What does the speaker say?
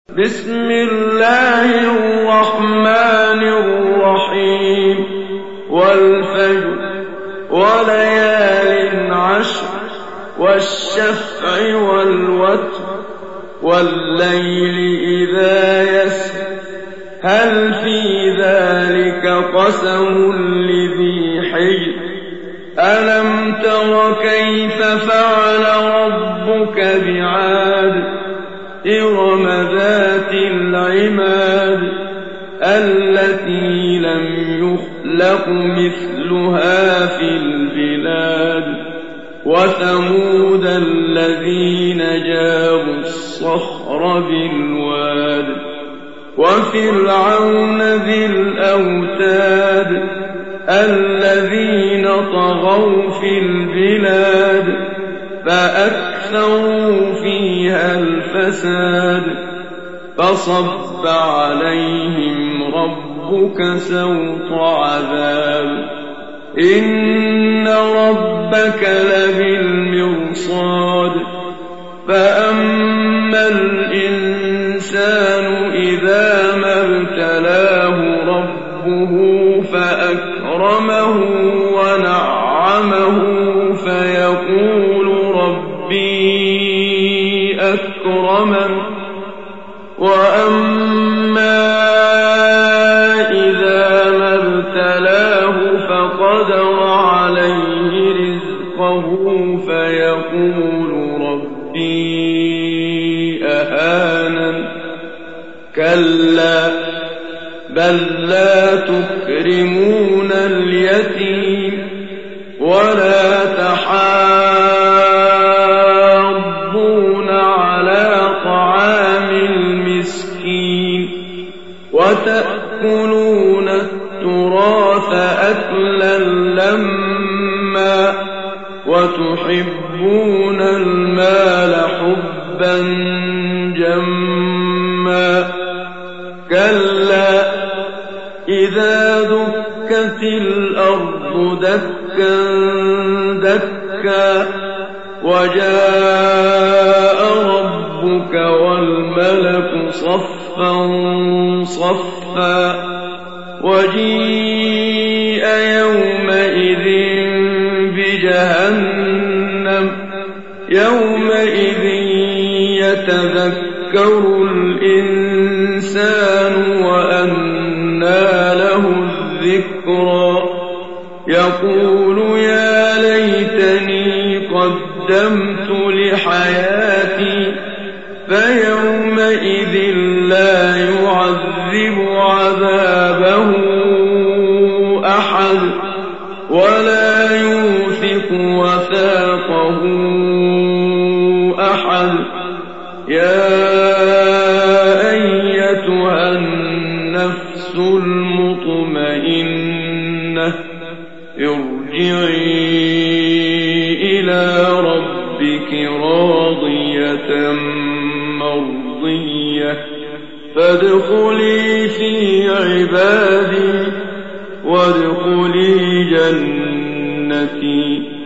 بسم الله الرحمن الرحيم والفجر وليال عشر والشفع والوتر والليل إذا يسر هل في ذلك قسم لذي حجر ألم تر كيف فعل ربك بعاد إرم ذات العماد التي لم يخلق مثلها في البلاد وثمود الذين جابوا الصخر بالواد وفرعون ذي الأوتاد الذين طغوا في البلاد فأكثروا فيها الفساد فصب عليهم ربك سوط عذاب إن ربك لبالمرصاد فأما الإنسان إذا ما ابتلاه ربه فأكرمه ونعمه فيقول ربي أكرمن وأما إذا ما ابتلاه فقدر عليه رزقه فيقول ربي أهانن كلا بل لا تكرمون اليتيم ولا تحاضون على طعام المسكين وتأكلون التراث أكلا لما وتحبون المال حبا جما كلا إذا دكت الأرض دكا دكا وجاء ربك والملك صفا صفا وجيء يومئذ بجهنم يومئذ يتذكر الإنسان وأنى له الذكرى يقول يا ليتني قدمت لحياتي فيومئذ لا يعذب عذابه أحد ولا يوثق وثاقه أحد يا أيتها النفس المطمئنة ارجعي إلى ربك راضية مرضية فادخلي في عبادي وادخلي جنتي